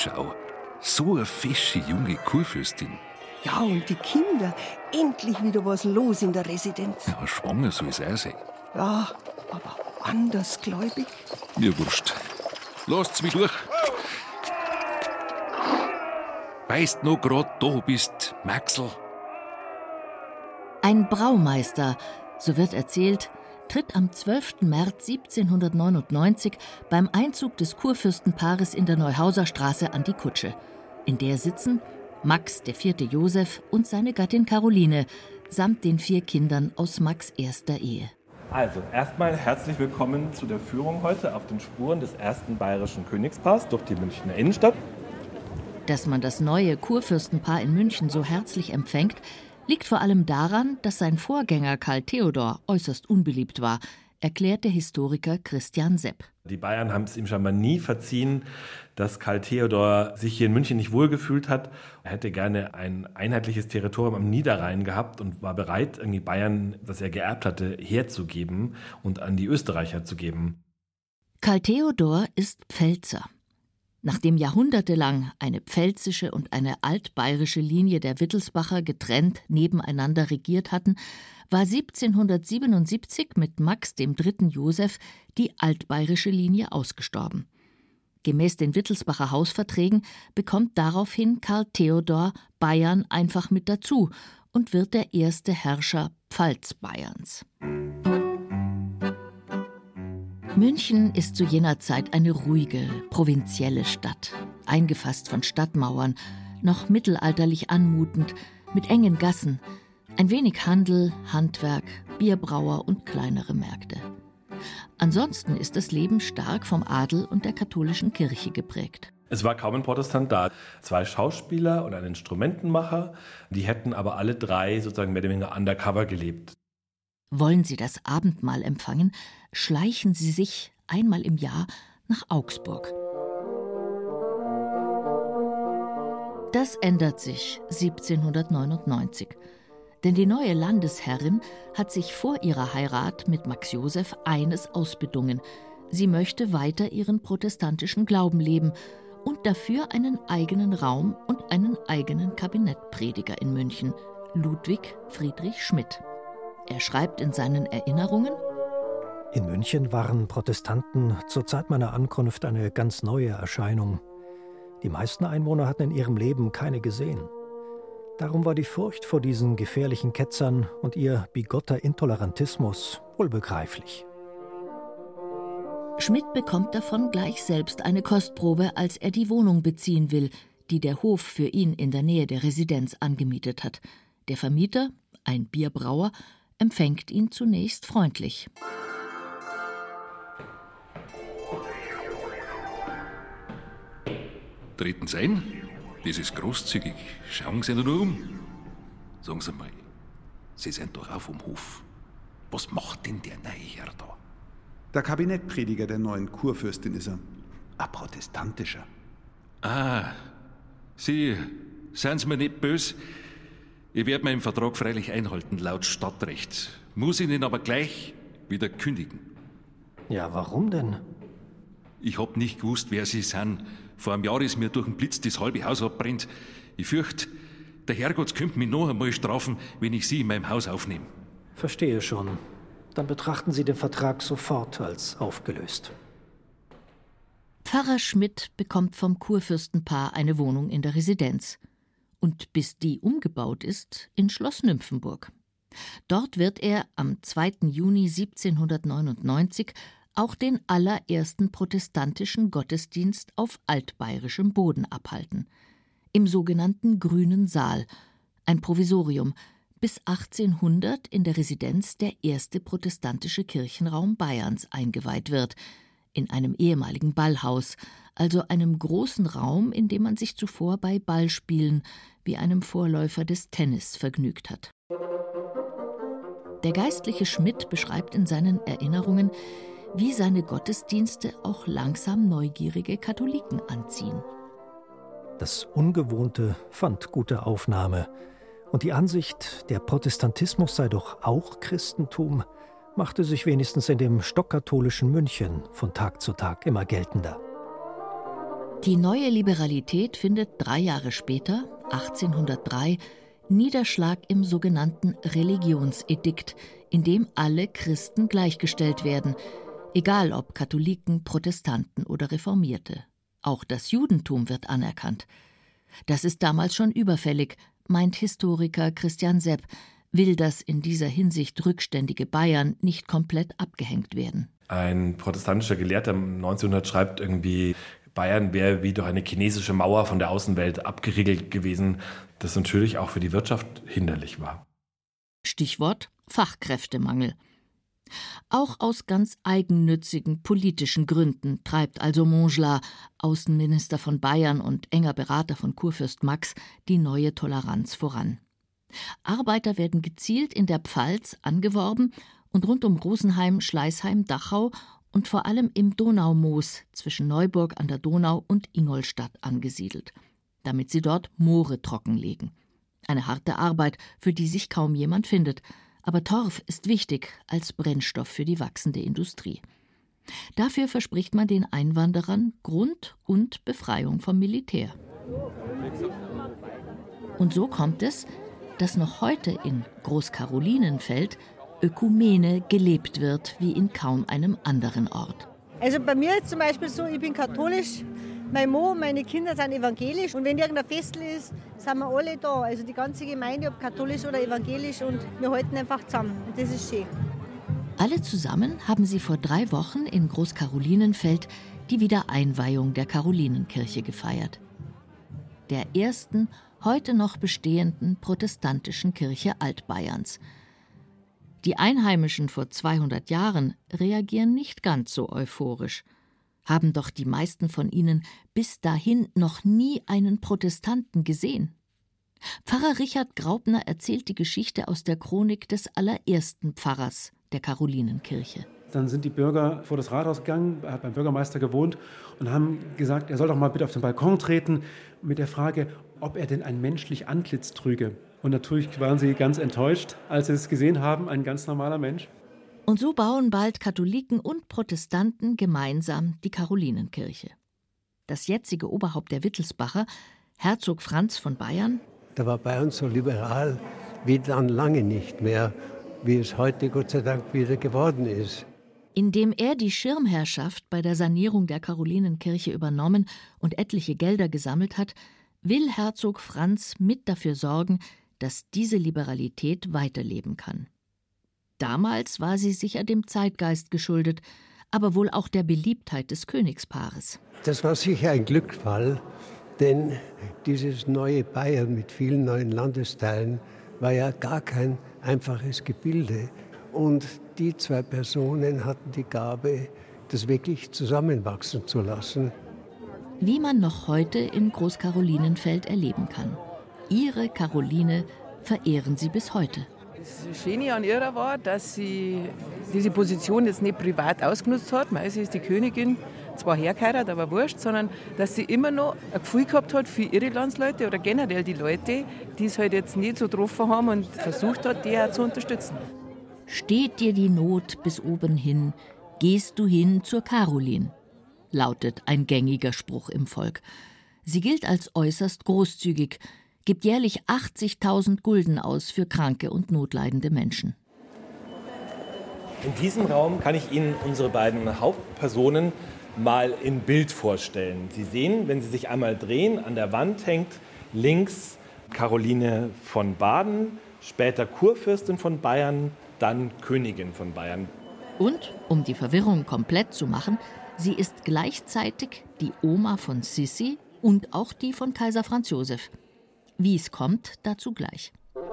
schau. So eine fesche junge Kurfürstin. Ja, und die Kinder. Endlich wieder was los in der Residenz. Ja, schwanger soll es auch sein. Ja, aber andersgläubig. Mir wurscht. Lasst's mich durch. Weißt noch grad da bist, Maxl? Ein Braumeister, so wird erzählt, tritt am 12. März 1799 beim Einzug des Kurfürstenpaares in der Neuhauser Straße an die Kutsche. In der sitzen Max IV. Joseph und seine Gattin Caroline samt den 4 Kindern aus Max' erster Ehe. Also, erstmal herzlich willkommen zu der Führung heute auf den Spuren des ersten bayerischen Königspaars durch die Münchner Innenstadt. Dass man das neue Kurfürstenpaar in München so herzlich empfängt, liegt vor allem daran, dass sein Vorgänger Karl Theodor äußerst unbeliebt war, erklärt der Historiker Christian Sepp. Die Bayern haben es ihm scheinbar nie verziehen, dass Karl Theodor sich hier in München nicht wohlgefühlt hat. Er hätte gerne ein einheitliches Territorium am Niederrhein gehabt und war bereit, irgendwie Bayern, das er geerbt hatte, herzugeben und an die Österreicher zu geben. Karl Theodor ist Pfälzer. Nachdem jahrhundertelang eine pfälzische und eine altbayerische Linie der Wittelsbacher getrennt nebeneinander regiert hatten, war 1777 mit Max III. Joseph die altbayerische Linie ausgestorben. Gemäß den Wittelsbacher Hausverträgen bekommt daraufhin Karl Theodor Bayern einfach mit dazu und wird der erste Herrscher Pfalzbayerns. München ist zu jener Zeit eine ruhige, provinzielle Stadt, eingefasst von Stadtmauern, noch mittelalterlich anmutend, mit engen Gassen, ein wenig Handel, Handwerk, Bierbrauer und kleinere Märkte. Ansonsten ist das Leben stark vom Adel und der katholischen Kirche geprägt. Es war kaum ein Protestant da. 2 Schauspieler und ein Instrumentenmacher, die hätten aber alle 3 sozusagen mehr oder weniger undercover gelebt. Wollen Sie das Abendmahl empfangen, schleichen Sie sich einmal im Jahr nach Augsburg. Das ändert sich 1799. Denn die neue Landesherrin hat sich vor ihrer Heirat mit Max Joseph eines ausbedungen. Sie möchte weiter ihren protestantischen Glauben leben und dafür einen eigenen Raum und einen eigenen Kabinettprediger in München, Ludwig Friedrich Schmidt. Er schreibt in seinen Erinnerungen: In München waren Protestanten zur Zeit meiner Ankunft eine ganz neue Erscheinung. Die meisten Einwohner hatten in ihrem Leben keine gesehen. Darum war die Furcht vor diesen gefährlichen Ketzern und ihr bigotter Intolerantismus wohl begreiflich. Schmidt bekommt davon gleich selbst eine Kostprobe, als er die Wohnung beziehen will, die der Hof für ihn in der Nähe der Residenz angemietet hat. Der Vermieter, ein Bierbrauer, empfängt ihn zunächst freundlich. Treten Sie ein. Das ist großzügig. Schauen Sie nur um. Sagen Sie mal, Sie sind doch auch vom Hof. Was macht denn der neue Herr da? Der Kabinettprediger der neuen Kurfürstin ist er. Ein protestantischer. Ah, Sie, seien Sie mir nicht böse. Ich werde meinen Vertrag freilich einhalten, laut Stadtrecht. Muss Ihnen aber gleich wieder kündigen. Ja, warum denn? Ich hab nicht gewusst, wer Sie sind. Vor einem Jahr ist mir durch den Blitz das halbe Haus abbrennt. Ich fürchte, der Herrgott könnte mich noch einmal strafen, wenn ich Sie in meinem Haus aufnehme. Verstehe schon. Dann betrachten Sie den Vertrag sofort als aufgelöst. Pfarrer Schmidt bekommt vom Kurfürstenpaar eine Wohnung in der Residenz. Und bis die umgebaut ist, in Schloss Nymphenburg. Dort wird er am 2. Juni 1799 auch den allerersten protestantischen Gottesdienst auf altbayerischem Boden abhalten. Im sogenannten Grünen Saal, ein Provisorium, bis 1800 in der Residenz der erste protestantische Kirchenraum Bayerns eingeweiht wird, in einem ehemaligen Ballhaus, also einem großen Raum, in dem man sich zuvor bei Ballspielen wie einem Vorläufer des Tennis vergnügt hat. Der geistliche Schmidt beschreibt in seinen Erinnerungen, wie seine Gottesdienste auch langsam neugierige Katholiken anziehen. Das Ungewohnte fand gute Aufnahme. Und die Ansicht, der Protestantismus sei doch auch Christentum, machte sich wenigstens in dem stockkatholischen München von Tag zu Tag immer geltender. Die neue Liberalität findet 3 Jahre später, 1803, Niederschlag im sogenannten Religionsedikt, in dem alle Christen gleichgestellt werden, egal ob Katholiken, Protestanten oder Reformierte. Auch das Judentum wird anerkannt. Das ist damals schon überfällig, meint Historiker Christian Sepp, will das in dieser Hinsicht rückständige Bayern nicht komplett abgehängt werden. Ein protestantischer Gelehrter 1900 schreibt irgendwie, Bayern wäre wie durch eine chinesische Mauer von der Außenwelt abgeriegelt gewesen, das natürlich auch für die Wirtschaft hinderlich war. Stichwort Fachkräftemangel. Auch aus ganz eigennützigen politischen Gründen treibt also Montgelas, Außenminister von Bayern und enger Berater von Kurfürst Max, die neue Toleranz voran. Arbeiter werden gezielt in der Pfalz angeworben und rund um Rosenheim, Schleißheim, Dachau und vor allem im Donaumoos zwischen Neuburg an der Donau und Ingolstadt angesiedelt, damit sie dort Moore trockenlegen. Eine harte Arbeit, für die sich kaum jemand findet, aber Torf ist wichtig als Brennstoff für die wachsende Industrie. Dafür verspricht man den Einwanderern Grund und Befreiung vom Militär. Und so kommt es, dass noch heute in Großkarolinenfeld Ökumene gelebt wird wie in kaum einem anderen Ort. Also bei mir ist zum Beispiel so, ich bin katholisch, mein Mann, meine Kinder sind evangelisch und wenn irgendein Festl ist, sind wir alle da. Also die ganze Gemeinde, ob katholisch oder evangelisch, und wir halten einfach zusammen und das ist schön. Alle zusammen haben sie vor 3 Wochen in Großkarolinenfeld die Wiedereinweihung der Karolinenkirche gefeiert. Der ersten, heute noch bestehenden protestantischen Kirche Altbayerns. Die Einheimischen vor 200 Jahren reagieren nicht ganz so euphorisch, haben doch die meisten von ihnen bis dahin noch nie einen Protestanten gesehen. Pfarrer Richard Graupner erzählt die Geschichte aus der Chronik des allerersten Pfarrers der Karolinenkirche. Dann sind die Bürger vor das Rathaus gegangen, er hat beim Bürgermeister gewohnt und haben gesagt, er soll doch mal bitte auf den Balkon treten mit der Frage, ob er denn ein menschlich Antlitz trüge. Und natürlich waren sie ganz enttäuscht, als sie es gesehen haben, ein ganz normaler Mensch. Und so bauen bald Katholiken und Protestanten gemeinsam die Karolinenkirche. Das jetzige Oberhaupt der Wittelsbacher, Herzog Franz von Bayern, da war Bayern so liberal wie dann lange nicht mehr, wie es heute Gott sei Dank wieder geworden ist. Indem er die Schirmherrschaft bei der Sanierung der Karolinenkirche übernommen und etliche Gelder gesammelt hat, will Herzog Franz mit dafür sorgen, dass diese Liberalität weiterleben kann. Damals war sie sicher dem Zeitgeist geschuldet, aber wohl auch der Beliebtheit des Königspaares. Das war sicher ein Glücksfall, denn dieses neue Bayern mit vielen neuen Landesteilen war ja gar kein einfaches Gebilde. Und die 2 Personen hatten die Gabe, das wirklich zusammenwachsen zu lassen. Wie man noch heute in Großkarolinenfeld erleben kann. Ihre Karoline verehren sie bis heute. Das Schöne an ihrer war, dass sie diese Position jetzt nicht privat ausgenutzt hat. Sie ist die Königin, zwar hergeheiratet, aber wurscht, sondern dass sie immer noch ein Gefühl gehabt hat für ihre Landsleute oder generell die Leute, die es halt jetzt nicht so getroffen haben und versucht hat, die auch zu unterstützen. Steht dir die Not bis oben hin, gehst du hin zur Karolin, lautet ein gängiger Spruch im Volk. Sie gilt als äußerst großzügig, gibt jährlich 80.000 Gulden aus für kranke und notleidende Menschen. In diesem Raum kann ich Ihnen unsere beiden Hauptpersonen mal in Bild vorstellen. Sie sehen, wenn Sie sich einmal drehen, an der Wand hängt links Caroline von Baden, später Kurfürstin von Bayern, dann Königin von Bayern. Und, um die Verwirrung komplett zu machen, sie ist gleichzeitig die Oma von Sissi und auch die von Kaiser Franz Josef. Wie es kommt, dazu gleich.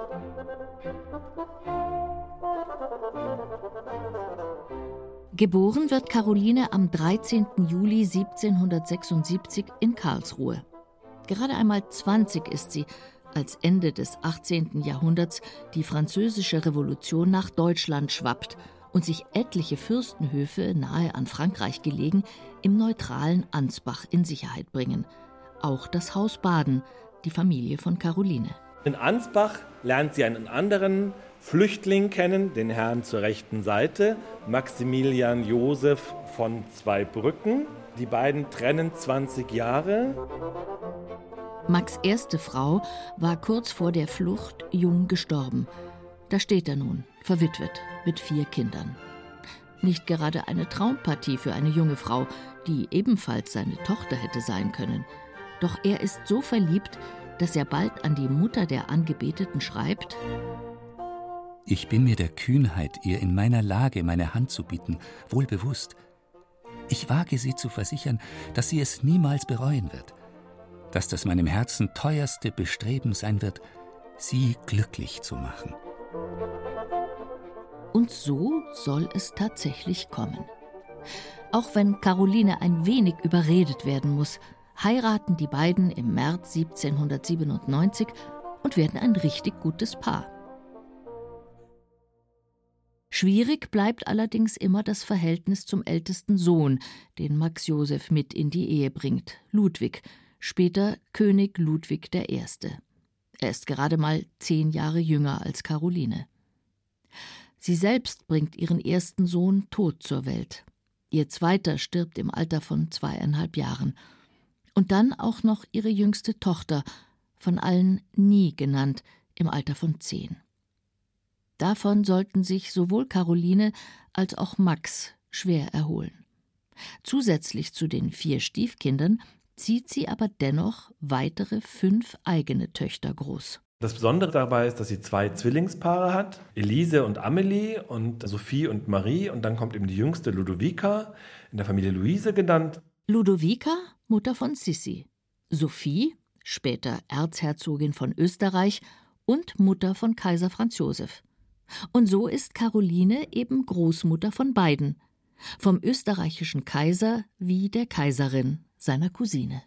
Geboren wird Caroline am 13. Juli 1776 in Karlsruhe. Gerade einmal 20 ist sie, als Ende des 18. Jahrhunderts die Französische Revolution nach Deutschland schwappt und sich etliche Fürstenhöfe, nahe an Frankreich gelegen, im neutralen Ansbach in Sicherheit bringen. Auch das Haus Baden, die Familie von Caroline. In Ansbach lernt sie einen anderen Flüchtling kennen, den Herrn zur rechten Seite, Maximilian Josef von Zweibrücken. Die beiden trennen 20 Jahre. Max' erste Frau war kurz vor der Flucht jung gestorben. Da steht er nun, verwitwet, mit 4 Kindern. Nicht gerade eine Traumpartie für eine junge Frau, die ebenfalls seine Tochter hätte sein können. Doch er ist so verliebt, dass er bald an die Mutter der Angebeteten schreibt: Ich bin mir der Kühnheit, ihr in meiner Lage meine Hand zu bieten, wohl bewusst. Ich wage sie zu versichern, dass sie es niemals bereuen wird, dass das meinem Herzen teuerste Bestreben sein wird, sie glücklich zu machen. Und so soll es tatsächlich kommen. Auch wenn Caroline ein wenig überredet werden muss, heiraten die beiden im März 1797 und werden ein richtig gutes Paar. Schwierig bleibt allerdings immer das Verhältnis zum ältesten Sohn, den Max Joseph mit in die Ehe bringt, Ludwig, später König Ludwig I. Er ist gerade mal 10 Jahre jünger als Caroline. Sie selbst bringt ihren ersten Sohn tot zur Welt. Ihr zweiter stirbt im Alter von 2,5 Jahren. Und dann auch noch ihre jüngste Tochter, von allen Nie genannt, im Alter von 10. Davon sollten sich sowohl Caroline als auch Max schwer erholen. Zusätzlich zu den 4 Stiefkindern zieht sie aber dennoch weitere 5 eigene Töchter groß. Das Besondere dabei ist, dass sie 2 Zwillingspaare hat, Elise und Amelie und Sophie und Marie. Und dann kommt eben die jüngste Ludovica, in der Familie Luise genannt. Ludovica, Mutter von Sissi. Sophie, später Erzherzogin von Österreich und Mutter von Kaiser Franz Josef. Und so ist Caroline eben Großmutter von beiden, vom österreichischen Kaiser wie der Kaiserin, seiner Cousine.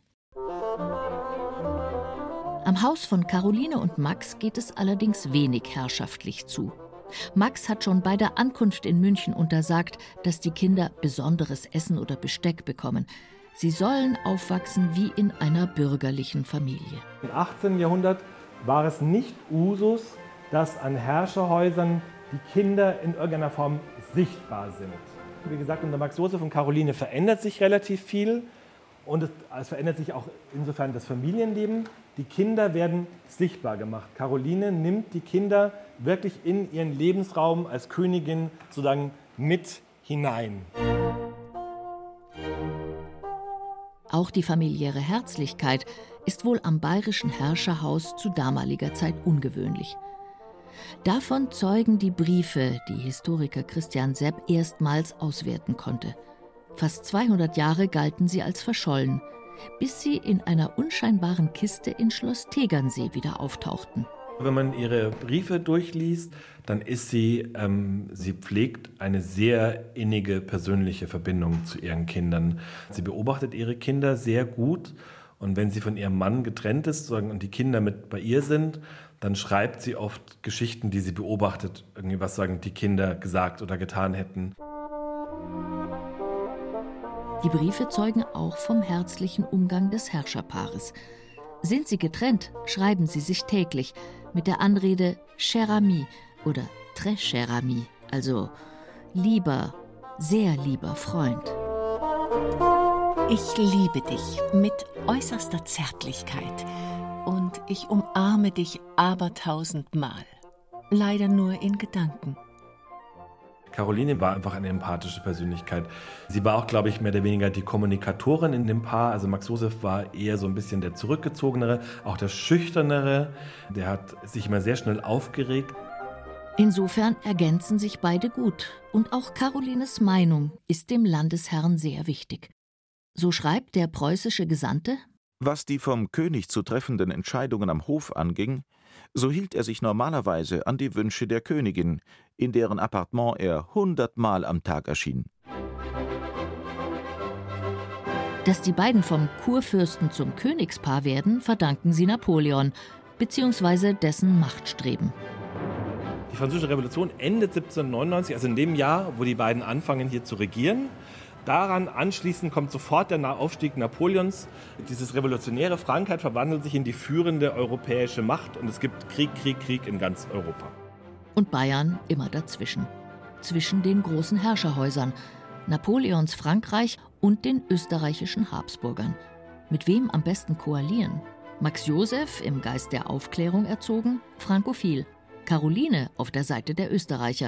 Am Haus von Caroline und Max geht es allerdings wenig herrschaftlich zu. Max hat schon bei der Ankunft in München untersagt, dass die Kinder besonderes Essen oder Besteck bekommen. Sie sollen aufwachsen wie in einer bürgerlichen Familie. Im 18. Jahrhundert war es nicht Usus, dass an Herrscherhäusern die Kinder in irgendeiner Form sichtbar sind. Wie gesagt, unter Max Joseph und Caroline verändert sich relativ viel und es verändert sich auch insofern das Familienleben. Die Kinder werden sichtbar gemacht. Caroline nimmt die Kinder wirklich in ihren Lebensraum als Königin sozusagen mit hinein. Auch die familiäre Herzlichkeit ist wohl am bayerischen Herrscherhaus zu damaliger Zeit ungewöhnlich. Davon zeugen die Briefe, die Historiker Christian Sepp erstmals auswerten konnte. Fast 200 Jahre galten sie als verschollen, bis sie in einer unscheinbaren Kiste in Schloss Tegernsee wieder auftauchten. Wenn man ihre Briefe durchliest, dann ist sie pflegt eine sehr innige persönliche Verbindung zu ihren Kindern. Sie beobachtet ihre Kinder sehr gut und wenn sie von ihrem Mann getrennt ist und die Kinder mit bei ihr sind, dann schreibt sie oft Geschichten, die sie beobachtet, irgendwie was die Kinder gesagt oder getan hätten. Die Briefe zeugen auch vom herzlichen Umgang des Herrscherpaares. Sind sie getrennt, schreiben sie sich täglich mit der Anrede cher ami oder très cher ami, also lieber, sehr lieber Freund. Ich liebe dich mit äußerster Zärtlichkeit und ich umarme dich abertausendmal, leider nur in Gedanken. Caroline war einfach eine empathische Persönlichkeit. Sie war auch, glaube ich, mehr oder weniger die Kommunikatorin in dem Paar. Also Max Joseph war eher so ein bisschen der Zurückgezogenere, auch der Schüchternere. Der hat sich immer sehr schnell aufgeregt. Insofern ergänzen sich beide gut. Und auch Carolines Meinung ist dem Landesherrn sehr wichtig. So schreibt der preußische Gesandte: Was die vom König zu treffenden Entscheidungen am Hof anging, so hielt er sich normalerweise an die Wünsche der Königin, in deren Appartement er 100-mal am Tag erschien. Dass die beiden vom Kurfürsten zum Königspaar werden, verdanken sie Napoleon bzw. dessen Machtstreben. Die Französische Revolution endet 1799, also in dem Jahr, wo die beiden anfangen hier zu regieren. Daran anschließend kommt sofort der Aufstieg Napoleons. Dieses revolutionäre Frankreich verwandelt sich in die führende europäische Macht und es gibt Krieg, Krieg, Krieg in ganz Europa. Und Bayern immer dazwischen. Zwischen den großen Herrscherhäusern, Napoleons Frankreich und den österreichischen Habsburgern. Mit wem am besten koalieren? Max Joseph, im Geist der Aufklärung erzogen, frankophil. Caroline auf der Seite der Österreicher.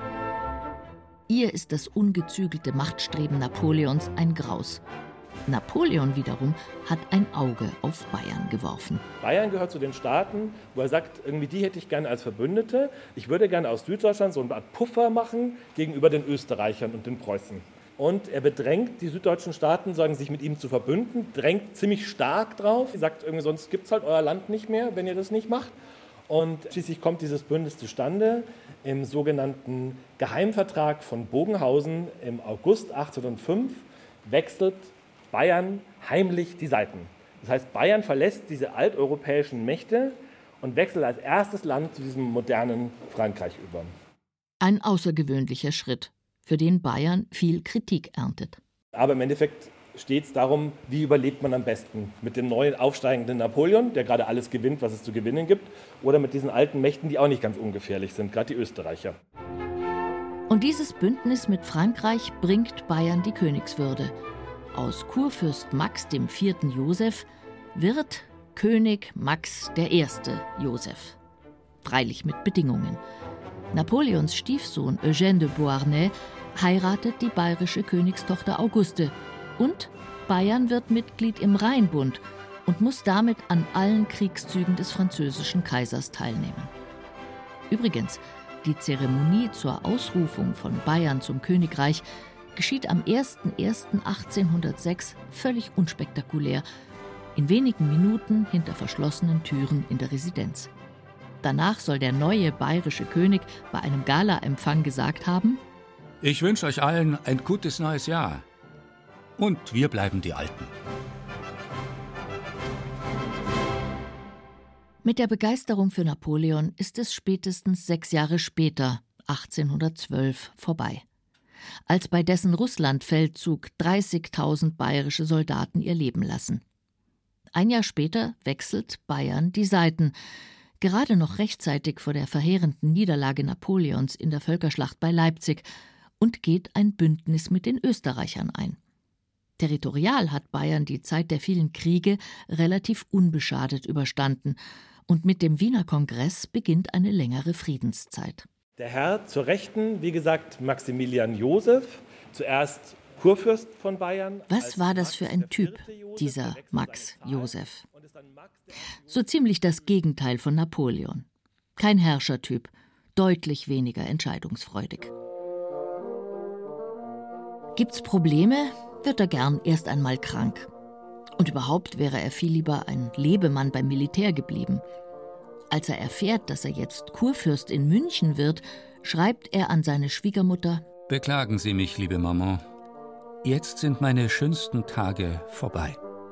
Ihr ist das ungezügelte Machtstreben Napoleons ein Graus. Napoleon wiederum hat ein Auge auf Bayern geworfen. Bayern gehört zu den Staaten, wo er sagt, irgendwie die hätte ich gerne als Verbündete. Ich würde gerne aus Süddeutschland so eine Art Puffer machen gegenüber den Österreichern und den Preußen. Und er bedrängt die süddeutschen Staaten, sich mit ihm zu verbünden, drängt ziemlich stark drauf. Er sagt, irgendwie, sonst gibt es halt euer Land nicht mehr, wenn ihr das nicht macht. Und schließlich kommt dieses Bündnis zustande im sogenannten Geheimvertrag von Bogenhausen im August 1805, wechselt Bayern heimlich die Seiten. Das heißt, Bayern verlässt diese alteuropäischen Mächte und wechselt als erstes Land zu diesem modernen Frankreich über. Ein außergewöhnlicher Schritt, für den Bayern viel Kritik erntet. Aber im Endeffekt steht es darum, wie überlebt man am besten. Mit dem neuen aufsteigenden Napoleon, der gerade alles gewinnt, was es zu gewinnen gibt, oder mit diesen alten Mächten, die auch nicht ganz ungefährlich sind, gerade die Österreicher. Und dieses Bündnis mit Frankreich bringt Bayern die Königswürde. Aus Kurfürst Max IV. Joseph wird König Max I. Joseph. Freilich mit Bedingungen. Napoleons Stiefsohn Eugène de Beauharnais heiratet die bayerische Königstochter Auguste. Und Bayern wird Mitglied im Rheinbund und muss damit an allen Kriegszügen des französischen Kaisers teilnehmen. Übrigens, die Zeremonie zur Ausrufung von Bayern zum Königreich geschieht am 01.01.1806 völlig unspektakulär, in wenigen Minuten hinter verschlossenen Türen in der Residenz. Danach soll der neue bayerische König bei einem Galaempfang gesagt haben: Ich wünsche euch allen ein gutes neues Jahr. Und wir bleiben die Alten. Mit der Begeisterung für Napoleon ist es spätestens 6 Jahre später, 1812, vorbei. Als bei dessen Russlandfeldzug 30.000 bayerische Soldaten ihr Leben lassen. Ein Jahr später wechselt Bayern die Seiten, gerade noch rechtzeitig vor der verheerenden Niederlage Napoleons in der Völkerschlacht bei Leipzig, und geht ein Bündnis mit den Österreichern ein. Territorial hat Bayern die Zeit der vielen Kriege relativ unbeschadet überstanden und mit dem Wiener Kongress beginnt eine längere Friedenszeit. Der Herr zur Rechten, wie gesagt, Maximilian Joseph, zuerst Kurfürst von Bayern. Was war das für ein Typ, dieser Max Joseph? So ziemlich das Gegenteil von Napoleon. Kein Herrschertyp, deutlich weniger entscheidungsfreudig. Gibt's Probleme, wird er gern erst einmal krank. Und überhaupt wäre er viel lieber ein Lebemann beim Militär geblieben. Als er erfährt, dass er jetzt Kurfürst in München wird, schreibt er an seine Schwiegermutter: Beklagen Sie mich, liebe Maman. Jetzt sind meine schönsten Tage vorbei.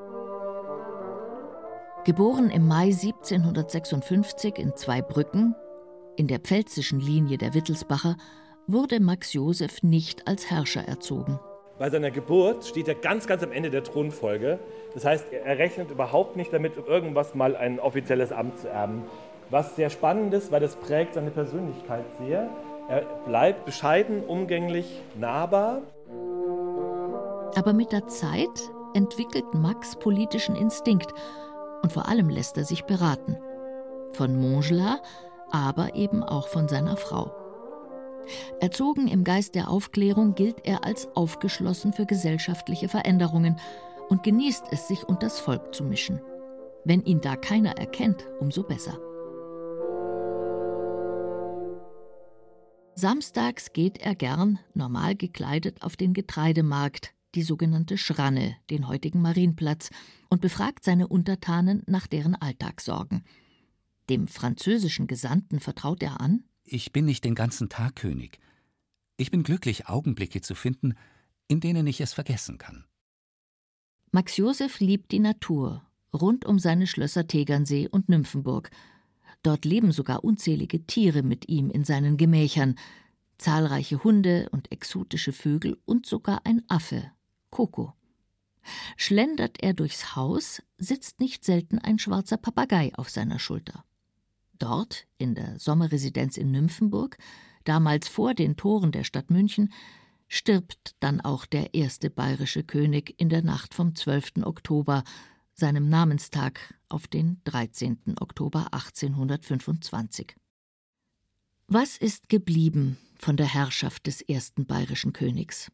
Geboren im Mai 1756 in Zweibrücken, in der pfälzischen Linie der Wittelsbacher, wurde Max Joseph nicht als Herrscher erzogen. Bei seiner Geburt steht er ganz am Ende der Thronfolge. Das heißt, er rechnet überhaupt nicht damit, irgendwas mal ein offizielles Amt zu erben. Was sehr spannend ist, weil das prägt seine Persönlichkeit sehr. Er bleibt bescheiden, umgänglich, nahbar. Aber mit der Zeit entwickelt Max politischen Instinkt und vor allem lässt er sich beraten. Von Montgelas, aber eben auch von seiner Frau. Erzogen im Geist der Aufklärung gilt er als aufgeschlossen für gesellschaftliche Veränderungen und genießt es, sich unters Volk zu mischen. Wenn ihn da keiner erkennt, umso besser. Samstags geht er gern, normal gekleidet, auf den Getreidemarkt, die sogenannte Schranne, den heutigen Marienplatz, und befragt seine Untertanen nach deren Alltagssorgen. Dem französischen Gesandten vertraut er an: Ich bin nicht den ganzen Tag König. Ich bin glücklich, Augenblicke zu finden, in denen ich es vergessen kann. Max Joseph liebt die Natur, rund um seine Schlösser Tegernsee und Nymphenburg. Dort leben sogar unzählige Tiere mit ihm in seinen Gemächern. zahlreiche Hunde und exotische Vögel und sogar ein Affe, Coco. Schlendert er durchs Haus, sitzt nicht selten ein schwarzer Papagei auf seiner Schulter. Dort, in der Sommerresidenz in Nymphenburg, damals vor den Toren der Stadt München, stirbt dann auch der erste bayerische König in der Nacht vom 12. Oktober, seinem Namenstag auf den 13. Oktober 1825. Was ist geblieben von der Herrschaft des ersten bayerischen Königs?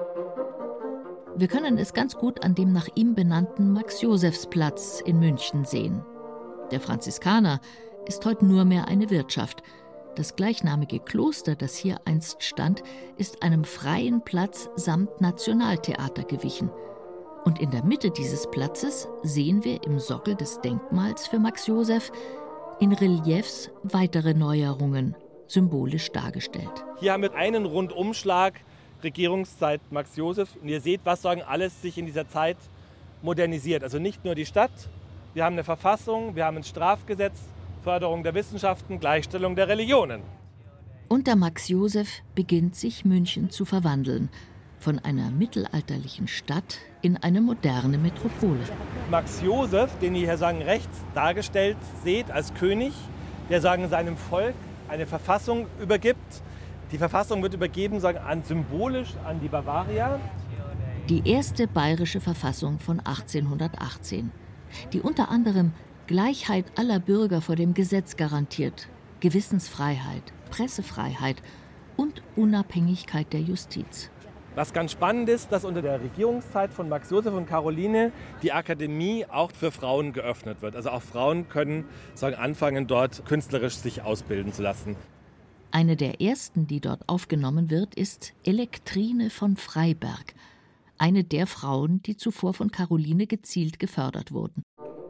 Wir können es ganz gut an dem nach ihm benannten Max-Josefs-Platz in München sehen. Der Franziskaner ist heute nur mehr eine Wirtschaft. Das gleichnamige Kloster, das hier einst stand, ist einem freien Platz samt Nationaltheater gewichen. Und in der Mitte dieses Platzes sehen wir im Sockel des Denkmals für Max Joseph in Reliefs weitere Neuerungen, symbolisch dargestellt. Hier haben wir einen Rundumschlag Regierungszeit Max Joseph. Und ihr seht, was alles sich in dieser Zeit modernisiert. Also nicht nur die Stadt, wir haben eine Verfassung, wir haben ein Strafgesetz, Förderung der Wissenschaften, Gleichstellung der Religionen. Unter Max Joseph beginnt sich München zu verwandeln, von einer mittelalterlichen Stadt in eine moderne Metropole. Max Joseph, den ihr hier rechts dargestellt seht als König, der seinem Volk eine Verfassung übergibt. Die Verfassung wird übergeben symbolisch an die Bavaria. Die erste bayerische Verfassung von 1818, die unter anderem Gleichheit aller Bürger vor dem Gesetz garantiert, Gewissensfreiheit, Pressefreiheit und Unabhängigkeit der Justiz. Was ganz spannend ist, dass unter der Regierungszeit von Max Joseph und Caroline die Akademie auch für Frauen geöffnet wird. Also auch Frauen können anfangen, dort künstlerisch sich ausbilden zu lassen. Eine der ersten, die dort aufgenommen wird, ist Elektrine von Freiberg, eine der Frauen, die zuvor von Caroline gezielt gefördert wurden.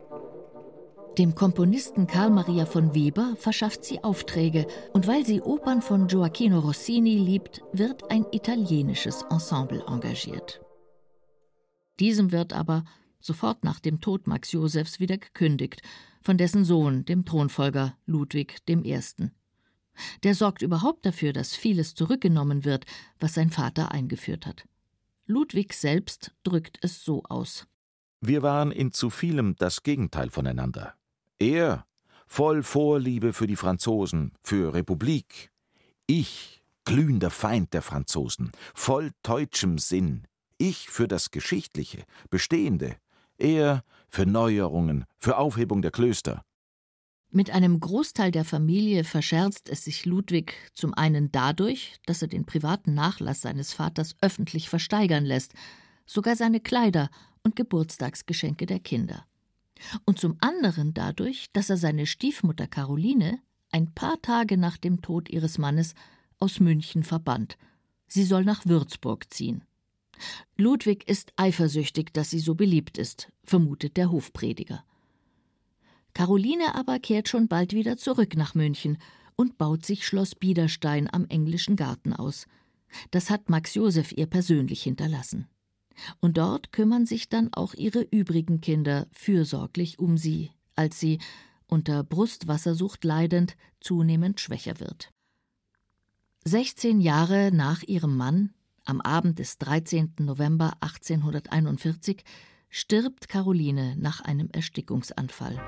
Dem Komponisten Karl Maria von Weber verschafft sie Aufträge und weil sie Opern von Gioacchino Rossini liebt, wird ein italienisches Ensemble engagiert. Diesem wird aber sofort nach dem Tod Max Josephs wieder gekündigt, von dessen Sohn, dem Thronfolger Ludwig I. Der sorgt überhaupt dafür, dass vieles zurückgenommen wird, was sein Vater eingeführt hat. Ludwig selbst drückt es so aus: Wir waren in zu vielem das Gegenteil voneinander. Er, voll Vorliebe für die Franzosen, für Republik. Ich, glühender Feind der Franzosen, voll deutschem Sinn. Ich für das Geschichtliche, Bestehende. Er für Neuerungen, für Aufhebung der Klöster. Mit einem Großteil der Familie verscherzt es sich Ludwig zum einen dadurch, dass er den privaten Nachlass seines Vaters öffentlich versteigern lässt, sogar seine Kleider und Geburtstagsgeschenke der Kinder. Und zum anderen dadurch, dass er seine Stiefmutter Caroline ein paar Tage nach dem Tod ihres Mannes aus München verbannt. Sie soll nach Würzburg ziehen. Ludwig ist eifersüchtig, dass sie so beliebt ist, vermutet der Hofprediger. Caroline aber kehrt schon bald wieder zurück nach München und baut sich Schloss Biederstein am Englischen Garten aus. Das hat Max Joseph ihr persönlich hinterlassen. Und dort kümmern sich dann auch ihre übrigen Kinder fürsorglich um sie, als sie, unter Brustwassersucht leidend, zunehmend schwächer wird. 16 Jahre nach ihrem Mann, am Abend des 13. November 1841, stirbt Caroline nach einem Erstickungsanfall.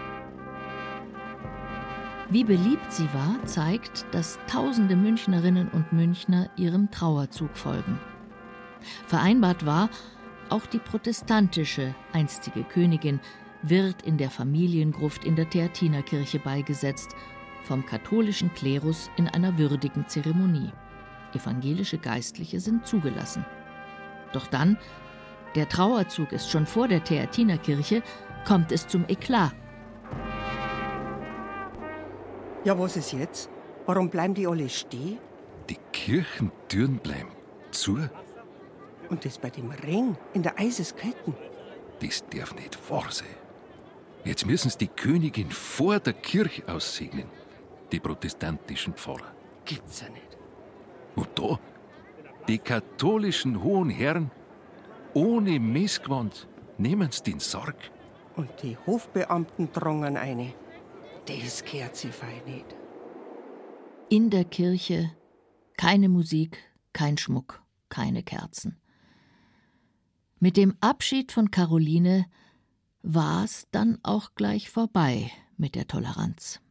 Wie beliebt sie war, zeigt, dass tausende Münchnerinnen und Münchner ihrem Trauerzug folgen. Vereinbart war, auch die protestantische einstige Königin wird in der Familiengruft in der Theatinerkirche beigesetzt, vom katholischen Klerus in einer würdigen Zeremonie. Evangelische Geistliche sind zugelassen. Doch dann, der Trauerzug ist schon vor der Theatinerkirche, kommt es zum Eklat. Ja, was ist jetzt? Warum bleiben die alle stehen? Die Kirchentüren bleiben zu. Und das bei dem Ring in der Eisesketten. Das darf nicht wahr sein. Jetzt müssen sie die Königin vor der Kirche aussegnen, die protestantischen Pfarrer. Gibt's ja nicht. Und da, die katholischen hohen Herren, ohne Messgewand, nehmen sie den Sarg. Und die Hofbeamten drangen eine. Das gehört sie fein nicht. In der Kirche Keine Musik, kein Schmuck, keine Kerzen. Mit dem Abschied von Caroline war es dann auch gleich vorbei mit der Toleranz.